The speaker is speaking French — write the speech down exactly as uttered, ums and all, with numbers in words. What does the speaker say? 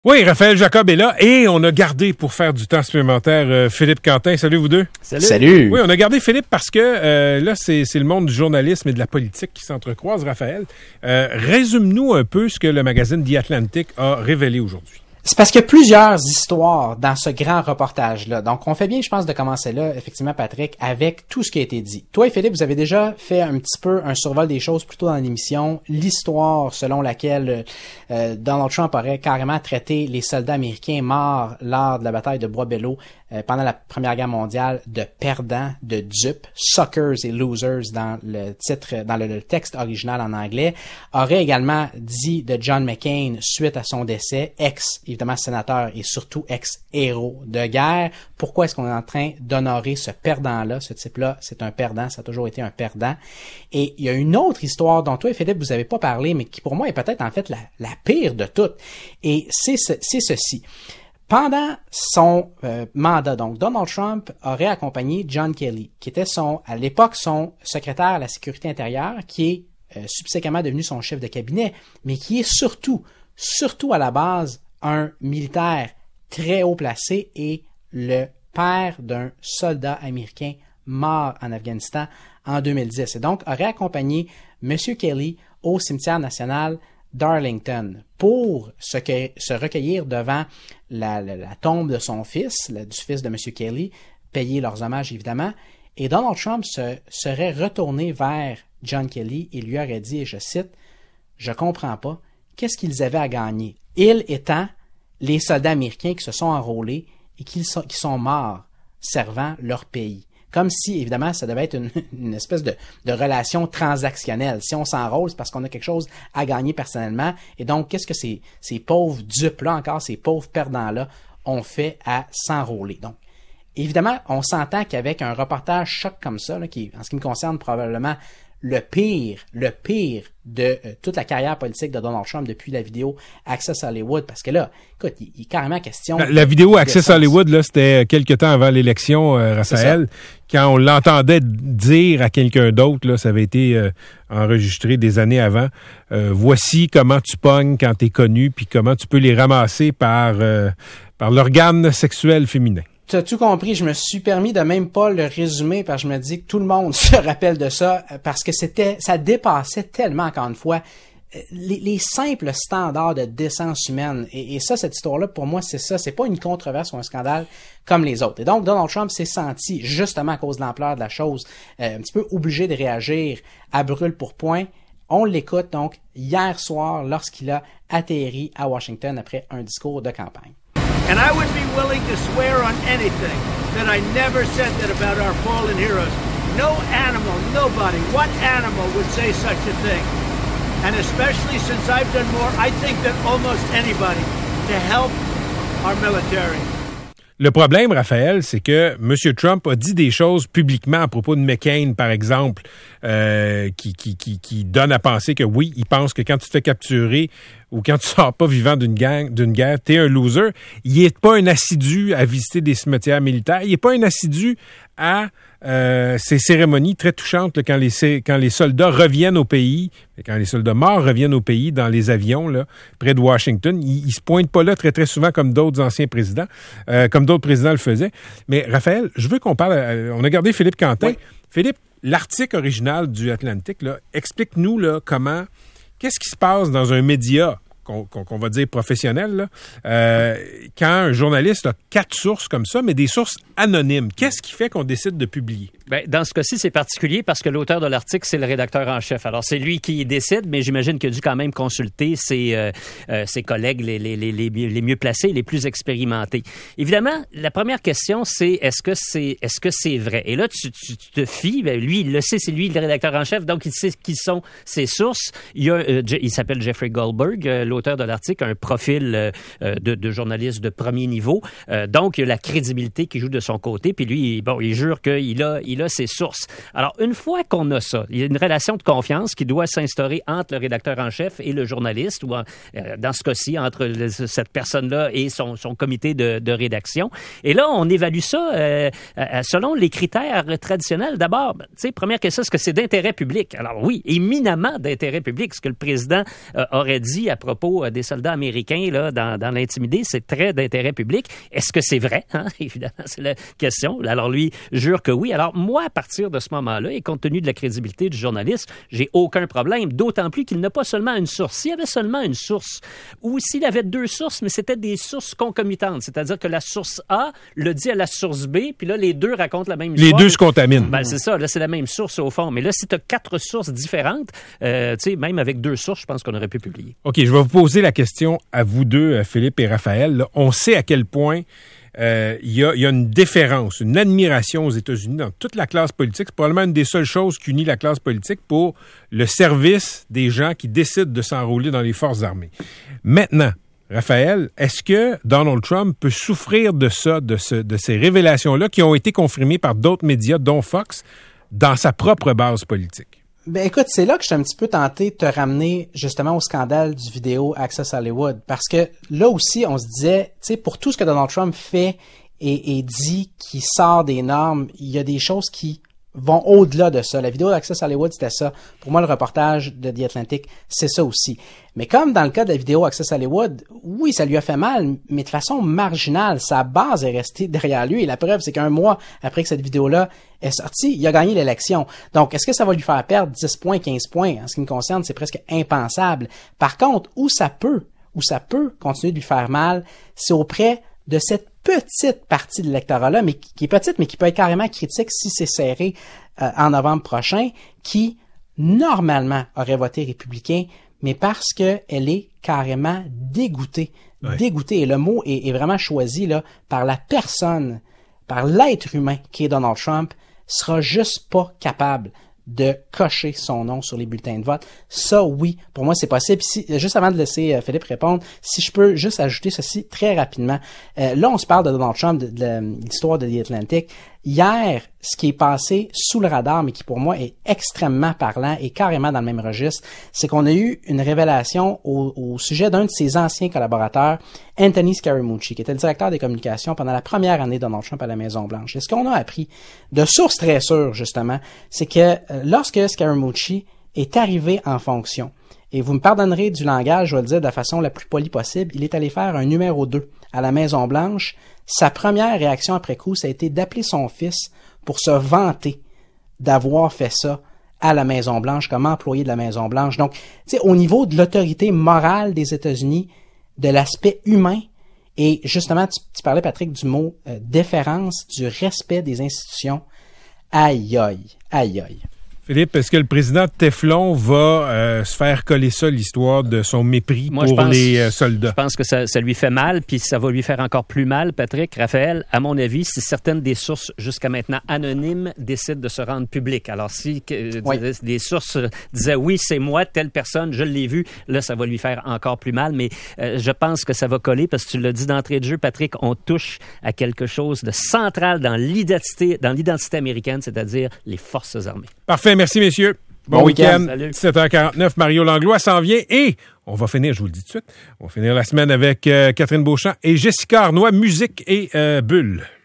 Oui, Raphaël Jacob est là et on a gardé pour faire du temps supplémentaire euh, Philippe Quentin. Salut vous deux. Salut. Salut. Oui, on a gardé Philippe parce que euh, là, c'est, c'est le monde du journalisme et de la politique qui s'entrecroisent, Raphaël. Euh, résume-nous un peu ce que le magazine The Atlantic a révélé aujourd'hui. C'est parce qu'il y a plusieurs histoires dans ce grand reportage-là. Donc, on fait bien, je pense, de commencer là, effectivement, Patrick, avec tout ce qui a été dit. Toi et Philippe, vous avez déjà fait un petit peu un survol des choses plus tôt dans l'émission. L'histoire selon laquelle euh, Donald Trump aurait carrément traité les soldats américains morts lors de la bataille de Bois-Belleau euh, pendant la Première Guerre mondiale de perdants, de dupes, suckers et losers dans le titre, dans le, le texte original en anglais, aurait également dit de John McCain suite à son décès, ex évidemment sénateur et surtout ex-héros de guerre. Pourquoi est-ce qu'on est en train d'honorer ce perdant-là? Ce type-là, c'est un perdant, ça a toujours été un perdant. Et il y a une autre histoire dont toi et Philippe, vous n'avez pas parlé, mais qui pour moi est peut-être en fait la, la pire de toutes. Et c'est, ce, c'est ceci. Pendant son euh, mandat, donc, Donald Trump aurait accompagné John Kelly, qui était son, à l'époque son secrétaire à la sécurité intérieure, qui est euh, subséquemment devenu son chef de cabinet, mais qui est surtout, surtout à la base, un militaire très haut placé et le père d'un soldat américain mort en Afghanistan en deux mille dix. Et donc, aurait accompagné M. Kelly au cimetière national d'Arlington pour se, que, se recueillir devant la, la, la tombe de son fils, la, du fils de M. Kelly, payer leurs hommages évidemment. Et Donald Trump se, serait retourné vers John Kelly et lui aurait dit, et je cite, « Je comprends pas, qu'est-ce qu'ils avaient à gagner? » Ils étant les soldats américains qui se sont enrôlés et qui sont, qui sont morts servant leur pays. Comme si, évidemment, ça devait être une, une espèce de, de relation transactionnelle. Si on s'enrôle, c'est parce qu'on a quelque chose à gagner personnellement. Et donc, qu'est-ce que ces, ces pauvres dupes-là, encore ces pauvres perdants-là, ont fait à s'enrôler? Donc, évidemment, on s'entend qu'avec un reportage choc comme ça, là, qui, en ce qui me concerne, probablement le pire, le pire de euh, toute la carrière politique de Donald Trump depuis la vidéo Access Hollywood, parce que là, écoute, il, il est carrément question... La, la vidéo Access Hollywood, là, c'était quelque temps avant l'élection, euh, Raphaël, quand on l'entendait dire à quelqu'un d'autre, là, ça avait été euh, enregistré des années avant, euh, voici comment tu pognes quand t'es connu, puis comment tu peux les ramasser par, euh, par l'organe sexuel féminin. Tu as tout compris, je me suis permis de même pas le résumer parce que je me dis que tout le monde se rappelle de ça parce que c'était, ça dépassait tellement, encore une fois, les, les simples standards de décence humaine. Et, et ça, cette histoire-là, pour moi, c'est ça. C'est pas une controverse ou un scandale comme les autres. Et donc, Donald Trump s'est senti, justement à cause de l'ampleur de la chose, euh, un petit peu obligé de réagir à brûle pour point. On l'écoute donc hier soir lorsqu'il a atterri à Washington après un discours de campagne. And I would be willing to swear on anything that I never said that about our fallen heroes. No animal, nobody, what animal would say such a thing? And especially since I've done more, I think, than almost anybody to help our military. Le problème, Raphaël, c'est que M. Trump a dit des choses publiquement à propos de McCain, par exemple, euh, qui, qui, qui, qui donnent à penser que oui, il pense que quand tu te fais capturer ou quand tu sors pas vivant d'une gang, d'une guerre, t'es un loser. Il est pas un assidu à visiter des cimetières militaires. Il est pas un assidu à euh, ces cérémonies très touchantes là, quand les quand les soldats reviennent au pays, quand les soldats morts reviennent au pays dans les avions là près de Washington. Il, il se pointe pas là très très souvent comme d'autres anciens présidents, euh, comme d'autres présidents le faisaient. Mais Raphaël, je veux qu'on parle. Euh, on a gardé Philippe Quentin. Oui. Philippe, l'article original du Atlantic là, explique-nous là comment. Qu'est-ce qui se passe dans un média qu'on, qu'on, qu'on va dire professionnel, là, euh, quand un journaliste a quatre sources comme ça, mais des sources anonymes? Qu'est-ce qui fait qu'on décide de publier? Bien, dans ce cas-ci, c'est particulier parce que l'auteur de l'article, c'est le rédacteur en chef. Alors, c'est lui qui décide, mais j'imagine qu'il a dû quand même consulter ses, euh, euh, ses collègues les, les, les, les mieux placés, les plus expérimentés. Évidemment, la première question, c'est est-ce que c'est, est-ce que c'est vrai? Et là, tu, tu, tu te fies, bien, lui, il le sait, c'est lui le rédacteur en chef, donc il sait qui sont ses sources. Il, y a, euh, il s'appelle Jeffrey Goldberg, euh, l'auteur de l'article, un profil euh, de, de journaliste de premier niveau. Euh, donc, il y a la crédibilité qui joue de son côté, puis lui, bon, il jure qu'il a, il a ses sources. Alors, une fois qu'on a ça, il y a une relation de confiance qui doit s'instaurer entre le rédacteur en chef et le journaliste, ou en, euh, dans ce cas-ci, entre le, cette personne-là et son, son comité de, de rédaction. Et là, on évalue ça euh, euh, selon les critères traditionnels. D'abord, tu sais, première question, est-ce que c'est d'intérêt public? Alors oui, éminemment d'intérêt public, ce que le président euh, aurait dit à propos propos des soldats américains là, dans, dans l'intimider, c'est très d'intérêt public. Est-ce que c'est vrai? Hein? Évidemment, c'est la question. Alors lui jure que oui. Alors moi, à partir de ce moment-là, et compte tenu de la crédibilité du journaliste, j'ai aucun problème, d'autant plus qu'il n'a pas seulement une source. S'il y avait seulement une source, ou s'il avait deux sources, mais c'était des sources concomitantes, c'est-à-dire que la source A le dit à la source B, puis là, les deux racontent la même histoire. Les deux se contaminent. Ben, c'est ça, là, c'est la même source au fond. Mais là, si tu as quatre sources différentes, euh, tu sais, même avec deux sources, je pense qu'on aurait pu publier. OK, je vais vous poser la question à vous deux, Philippe et Raphaël. Là, on sait à quel point il euh, y, a, y a une déférence, une admiration aux États-Unis dans toute la classe politique. C'est probablement une des seules choses qui unit la classe politique pour le service des gens qui décident de s'enrôler dans les forces armées. Maintenant, Raphaël, est-ce que Donald Trump peut souffrir de ça, de, ce, de ces révélations-là qui ont été confirmées par d'autres médias, dont Fox, dans sa propre base politique? Ben écoute, c'est là que je suis un petit peu tenté de te ramener justement au scandale du vidéo Access Hollywood. Parce que là aussi, on se disait, tu sais, pour tout ce que Donald Trump fait et, et dit qui sort des normes, il y a des choses qui vont au-delà de ça. La vidéo d'Access Hollywood, c'était ça. Pour moi, le reportage de The Atlantic, c'est ça aussi. Mais comme dans le cas de la vidéo Access Hollywood, oui, ça lui a fait mal, mais de façon marginale. Sa base est restée derrière lui. Et la preuve, c'est qu'un mois après que cette vidéo-là est sortie, il a gagné l'élection. Donc, est-ce que ça va lui faire perdre dix points, quinze points? En ce qui me concerne, c'est presque impensable. Par contre, où ça peut, où ça peut continuer de lui faire mal, c'est auprès de cette petite partie de l'électorat-là, mais qui est petite, mais qui peut être carrément critique si c'est serré euh, en novembre prochain, qui, normalement, aurait voté républicain, mais parce qu'elle est carrément dégoûtée. Ouais. Dégoûtée. Et le mot est, est vraiment choisi là par la personne, par l'être humain qui est Donald Trump, sera juste pas capable de cocher son nom sur les bulletins de vote. Ça, oui, pour moi, c'est possible. Si, juste avant de laisser euh, Philippe répondre, si je peux juste ajouter ceci très rapidement. Euh, là, on se parle de Donald Trump, de, de, de l'histoire de The Atlantic. Hier, ce qui est passé sous le radar, mais qui pour moi est extrêmement parlant et carrément dans le même registre, c'est qu'on a eu une révélation au, au sujet d'un de ses anciens collaborateurs, Anthony Scaramucci, qui était le directeur des communications pendant la première année de Donald Trump à la Maison-Blanche. Et ce qu'on a appris de sources très sûres, justement, c'est que euh, lorsque Scaramucci est arrivé en fonction, et vous me pardonnerez du langage, je vais le dire de la façon la plus polie possible, il est allé faire un numéro deux à la Maison-Blanche. Sa première réaction après coup, ça a été d'appeler son fils pour se vanter d'avoir fait ça à la Maison-Blanche, comme employé de la Maison-Blanche. Donc, tu sais, au niveau de l'autorité morale des États-Unis, de l'aspect humain, et justement, tu, tu parlais, Patrick, du mot euh, déférence, du respect des institutions. Aïe, aïe, aïe, aïe. Philippe, est-ce que le président Teflon va euh, se faire coller ça, l'histoire de son mépris Moi, pour je pense, les euh, soldats? Je pense que ça, ça lui fait mal, puis ça va lui faire encore plus mal, Patrick, Raphaël. À mon avis, si certaines des sources jusqu'à maintenant anonymes décident de se rendre publiques. Alors, si euh, oui. des, des sources disaient « oui, c'est moi, telle personne, je l'ai vu », là, ça va lui faire encore plus mal. Mais euh, je pense que ça va coller, parce que tu l'as dit d'entrée de jeu, Patrick, on touche à quelque chose de central dans l'identité, dans l'identité américaine, c'est-à-dire les forces armées. Parfait, merci messieurs. Bon, bon week-end. week-end. dix-sept heures quarante-neuf, Mario Langlois s'en vient et on va finir, je vous le dis tout de suite, on va finir la semaine avec euh, Catherine Beauchamp et Jessica Arnois, musique et euh, bulle.